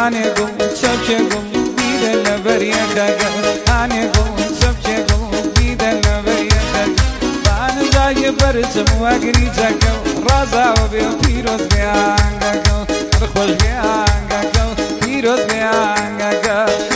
هانێگوڵ چەپچێگوڵ بیدە لە بەریەکەگە هانێگوڵ چەپچێگوڵ بیدە لە بەریەکەگە بانزایە بەرچم وەگری جەکە ڕازاوە بێ پیرۆز بێ ئانگەکە ڕخۆش بێ ئانگەکە پیرۆز بێ ئانگەکە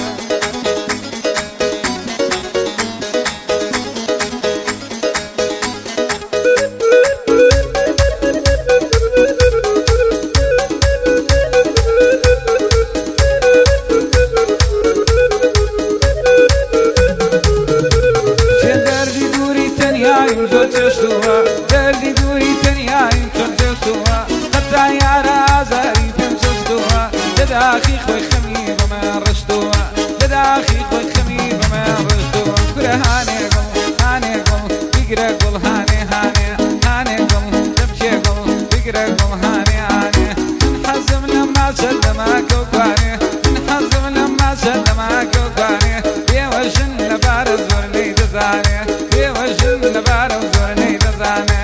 دردی دوری تەنیاییم چۆن دەستووە هەتا یارە ئازاری پێم جەستووە لەداخی خۆی خەمی بەمان ڕشتووە لەداخی خۆی خەمی بەمان ڕشتووە گورە هانێگوڵ هانێگوڵ بیگرە گوڵ هانێ هانێ هانێگوڵ دەبچێ گوڵ بیگرە گوڵ هانێ هانێ من حەزم لە ماچە لەماکە و کوانێ من حەزم لە ماچە لەماکە و کوانێ بێوەژن لەبارە زۆر لێی دەزانێ بێوەژن لەبارە زۆر لێی دەزانێ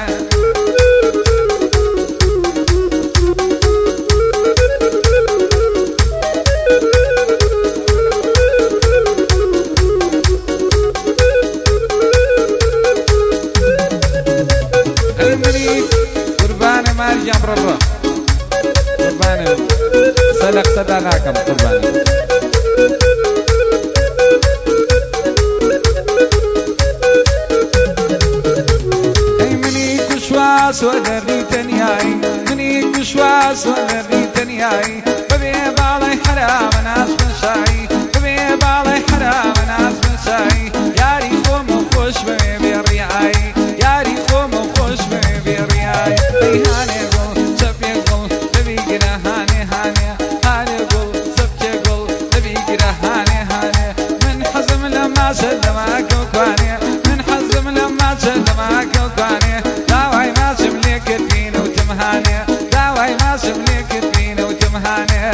قربانە مارجان بڕڕە قربانە سەلەق سەدا ناکەم قربانە سوى دردي تنياي مني كشوا سوى دردي تنياي ببي بالي حرام ناس مساي ببي بالي حرام ناس مساي ياري خوم وخوش ببي بالرياي ياري خوم وخوش ببي بالرياي اي هاني قول سبي قول ببي قرا هاني هاني هاني قول سبي قول ببي قرا هاني هاني من حزم لما سلمك وكواني من حزم لما سلمك وكواني داوي ماسم ليك الدين وتمهاني داوي ماسم ليك الدين وتمهاني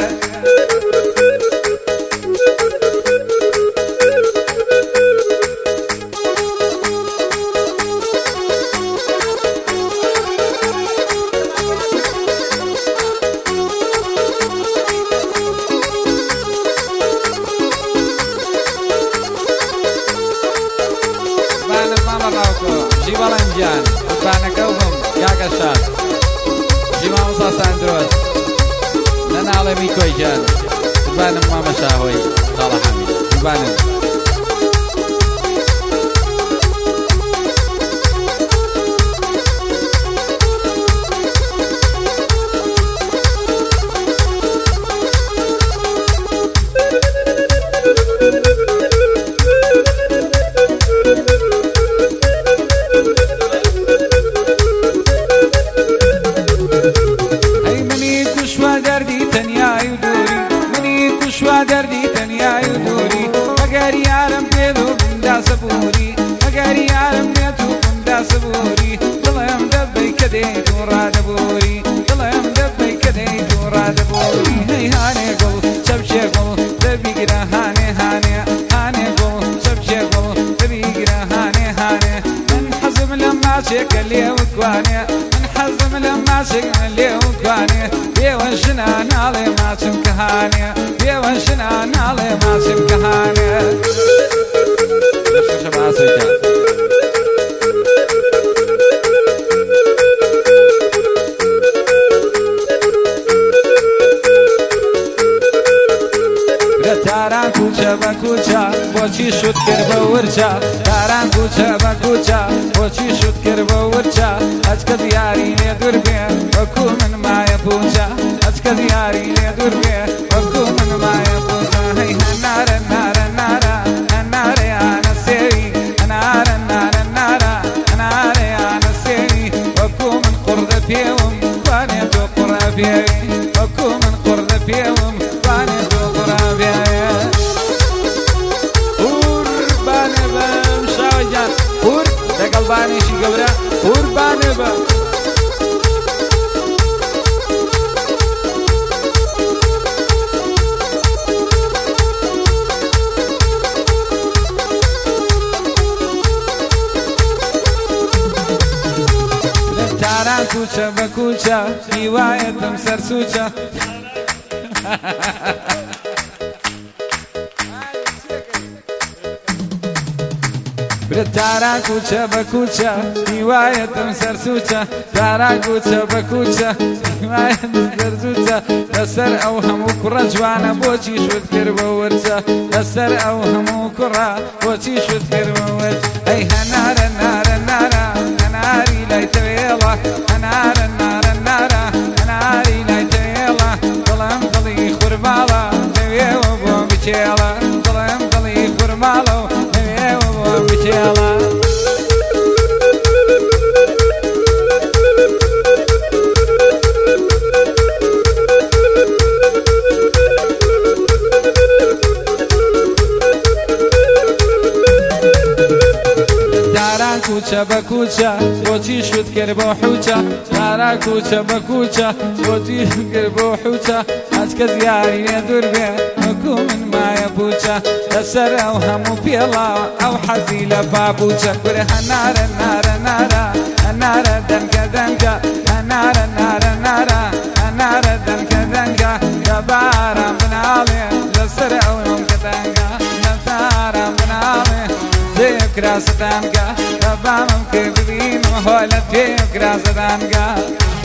جیوالنجان قربانەکە وم کاکە شاد جیما موسا ساندرۆز لە ناڵێ میکۆی جان قربانم مامە شاهۆی خاڵە حەمید قربانم دردی تنیای و دوری اگر یارم بیدو بندا سبوری اگر یارم بیدو بندا سبوری دلم دبی کدی تو را دبوری دلم دبی کدی تو را دبوری هی هانه گل سبچه گل دبی گره هانه هانه هانه گل سبچه گل دبی گره هانه هانه من حزم لما شکلی و کوانه من حزم لما شکلی و کوانه بیوشنا ناله ما سمکهانه بیوشنا ناله ما سمکهانه دشت شما سویتا تاران کوچه با کوچه بۆچی شوت کرد بە ورچە تاران کوچە بە کوچە بۆچی شوت کرد بە ورچە ئەچکە دیاری لێ دوور بێ وەکو من مایە پوچە ئەچکە دیاری لێ دوور بێ وەکو من مایە پوچە هەی هەنارە نارە نارە هەنارە یانە سێوی هەنارە نارە نارە هەنارە یانە سێوی وەکو من قوڕدە پێوم توانێ تۆ قوڕە پێوی وەکو من قوڕدە پێوم توانێ تۆ قوڕە پێوی قلبانیشی گەورە قوربانە بە تاران کوچە بە کوچە هیوایەتم سەر سوچە تارا کوچە بە کوچە هیوایەتم سەرسوچە تارا کوچە بە کوچە هیوایەتم سەرسوچە لەسەر ئەو هەموو کوڕە جوانە بۆچی شوت کرد بە وەرچە لەسەر ئەو هەموو کوڕە بۆچی شوت کرد بە وەرچ ئەی هەنارە نارە نارە هەناری لای تەوێڵە هەنارە نارە نارە هەناری لای تەوێڵە دڵم دڵی خورماڵە لەوێوە بۆ بچێڵە دڵم دڵی خورماڵە و لەوێوە بۆ بچێڵە کوچە بە کوچە بۆچی شوت کرد بۆ حوچە تارا کوچە بە کوچە بۆچی شوت کرد بۆ حوچە هەچ کەس یاری لێ دوور بێ وەکو من مایە بووچە لەسەر ئەو هەموو پێڵاوە ئەو حەزی لە بابووچە کورە هەنارە نارە نارە هەنارە دەنگە دەنگە هەنارە نارە نارە هەنارە دەنگە دەنگە دەبارە مناڵێ لەسەر ئەو هەمکە دەنگە دەبارە مناڵێ کراسەدانگە دەبامم کرد ببینم هۆ لە پێ کراسەدانگە